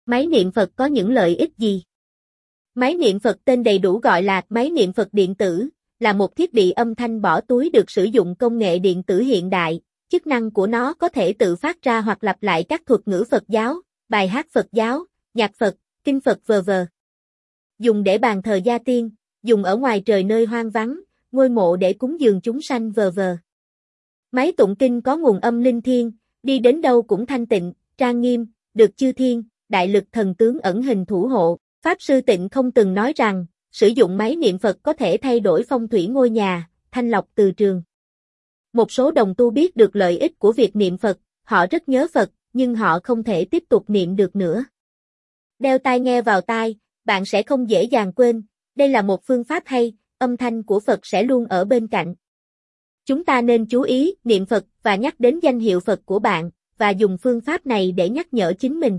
Máy niệm Phật có những lợi ích gì? Máy niệm Phật tên đầy đủ gọi là máy niệm Phật điện tử, là một thiết bị âm thanh bỏ túi được sử dụng công nghệ điện tử hiện đại. Chức năng của nó có thể tự phát ra hoặc lặp lại các thuật ngữ Phật giáo, bài hát Phật giáo, nhạc Phật, kinh Phật v.v. Dùng để bàn thờ gia tiên, dùng ở ngoài trời nơi hoang vắng, ngôi mộ để cúng dường chúng sanh v.v. Máy tụng kinh có nguồn âm linh thiêng, đi đến đâu cũng thanh tịnh, trang nghiêm, được chư thiên, đại lực thần tướng ẩn hình thủ hộ. Pháp Sư Tịnh không từng nói rằng, sử dụng máy niệm Phật có thể thay đổi phong thủy ngôi nhà, thanh lọc từ trường. Một số đồng tu biết được lợi ích của việc niệm Phật, họ rất nhớ Phật, nhưng họ không thể tiếp tục niệm được nữa. Đeo tai nghe vào tai, bạn sẽ không dễ dàng quên, đây là một phương pháp hay, âm thanh của Phật sẽ luôn ở bên cạnh. Chúng ta nên chú ý niệm Phật và nhắc đến danh hiệu Phật của bạn, và dùng phương pháp này để nhắc nhở chính mình.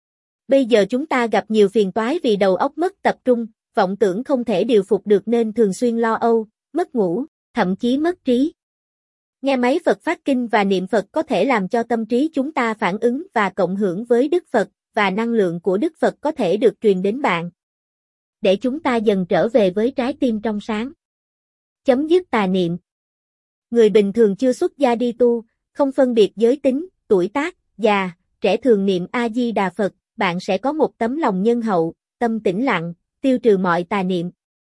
Bây giờ chúng ta gặp nhiều phiền toái vì đầu óc mất tập trung, vọng tưởng không thể điều phục được nên thường xuyên lo âu, mất ngủ, thậm chí mất trí. Nghe máy Phật phát kinh và niệm Phật có thể làm cho tâm trí chúng ta phản ứng và cộng hưởng với Đức Phật, và năng lượng của Đức Phật có thể được truyền đến bạn. Để chúng ta dần trở về với trái tim trong sáng. Chấm dứt tà niệm. Người bình thường chưa xuất gia đi tu, không phân biệt giới tính, tuổi tác, già, trẻ thường niệm A-di-đà Phật, bạn sẽ có một tấm lòng nhân hậu, tâm tĩnh lặng, tiêu trừ mọi tà niệm.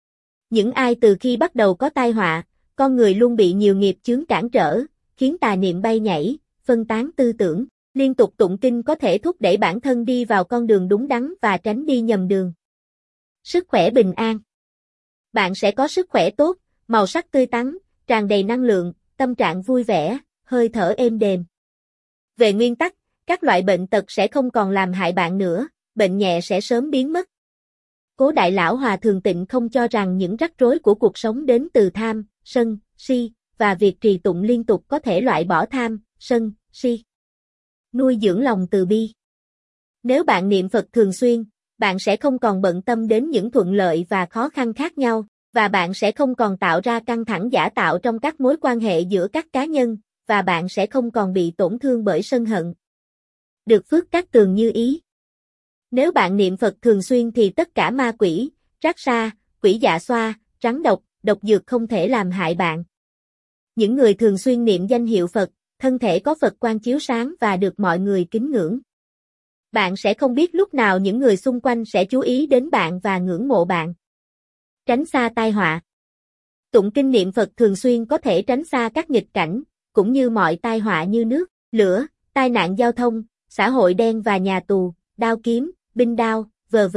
Những ai từ khi bắt đầu có tai họa, con người luôn bị nhiều nghiệp chướng cản trở, khiến tà niệm bay nhảy, phân tán tư tưởng, liên tục tụng kinh có thể thúc đẩy bản thân đi vào con đường đúng đắn và tránh đi nhầm đường. Sức khỏe bình an. Bạn sẽ có sức khỏe tốt, màu sắc tươi tắn, tràn đầy năng lượng, tâm trạng vui vẻ, hơi thở êm đềm. Về nguyên tắc, các loại bệnh tật sẽ không còn làm hại bạn nữa, bệnh nhẹ sẽ sớm biến mất. Cố Đại Lão Hòa Thượng Tịnh không cho rằng những rắc rối của cuộc sống đến từ tham, sân, si, và việc trì tụng liên tục có thể loại bỏ tham, sân, si. Nuôi dưỡng lòng từ bi. Nếu bạn niệm Phật thường xuyên, bạn sẽ không còn bận tâm đến những thuận lợi và khó khăn khác nhau, và bạn sẽ không còn tạo ra căng thẳng giả tạo trong các mối quan hệ giữa các cá nhân, và bạn sẽ không còn bị tổn thương bởi sân hận. Được phước cát tường như ý. Nếu bạn niệm Phật thường xuyên thì tất cả ma quỷ, trát sa, quỷ dạ xoa, rắn độc, độc dược không thể làm hại bạn. Những người thường xuyên niệm danh hiệu Phật, thân thể có Phật quang chiếu sáng và được mọi người kính ngưỡng. Bạn sẽ không biết lúc nào những người xung quanh sẽ chú ý đến bạn và ngưỡng mộ bạn. Tránh xa tai họa. Tụng kinh niệm Phật thường xuyên có thể tránh xa các nghịch cảnh, cũng như mọi tai họa như nước, lửa, tai nạn giao thông, xã hội đen và nhà tù, đao kiếm, binh đao, v.v.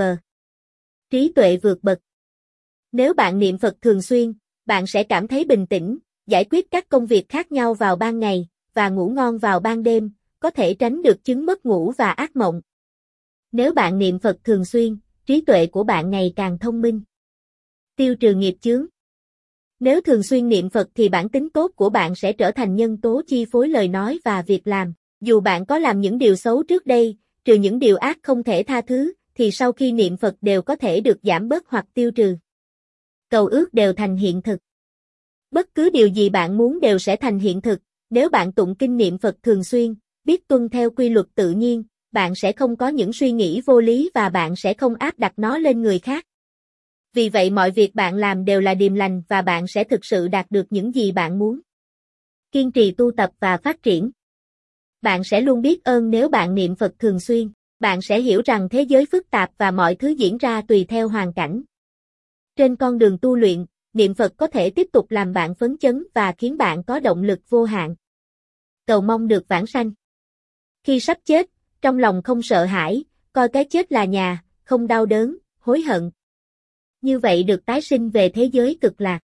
Trí tuệ vượt bậc. Nếu bạn niệm Phật thường xuyên, bạn sẽ cảm thấy bình tĩnh, giải quyết các công việc khác nhau vào ban ngày, và ngủ ngon vào ban đêm, có thể tránh được chứng mất ngủ và ác mộng. Nếu bạn niệm Phật thường xuyên, trí tuệ của bạn ngày càng thông minh. Tiêu trừ nghiệp chướng. Nếu thường xuyên niệm Phật thì bản tính tốt của bạn sẽ trở thành nhân tố chi phối lời nói và việc làm. Dù bạn có làm những điều xấu trước đây, trừ những điều ác không thể tha thứ, thì sau khi niệm Phật đều có thể được giảm bớt hoặc tiêu trừ. Cầu ước đều thành hiện thực. Bất cứ điều gì bạn muốn đều sẽ thành hiện thực, nếu bạn tụng kinh niệm Phật thường xuyên, biết tuân theo quy luật tự nhiên, bạn sẽ không có những suy nghĩ vô lý và bạn sẽ không áp đặt nó lên người khác. Vì vậy mọi việc bạn làm đều là điềm lành và bạn sẽ thực sự đạt được những gì bạn muốn. Kiên trì tu tập và phát triển. Bạn sẽ luôn biết ơn nếu bạn niệm Phật thường xuyên, bạn sẽ hiểu rằng thế giới phức tạp và mọi thứ diễn ra tùy theo hoàn cảnh. Trên con đường tu luyện, niệm Phật có thể tiếp tục làm bạn phấn chấn và khiến bạn có động lực vô hạn. Cầu mong được vãng sanh. Khi sắp chết, trong lòng không sợ hãi, coi cái chết là nhà, không đau đớn, hối hận. Như vậy được tái sinh về thế giới cực lạc.